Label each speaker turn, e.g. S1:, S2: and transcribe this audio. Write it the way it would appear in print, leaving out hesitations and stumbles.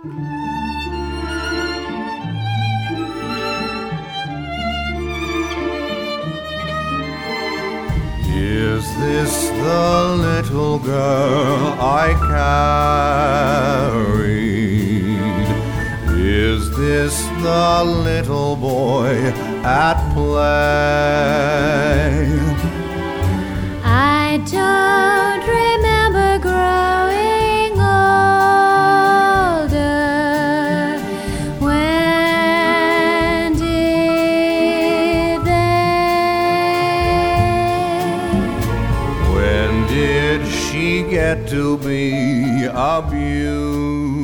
S1: Is this the little girl I carried? Is this the little boy at play?
S2: I don't remember growing older. When did they?
S1: When did she get to be a beauty?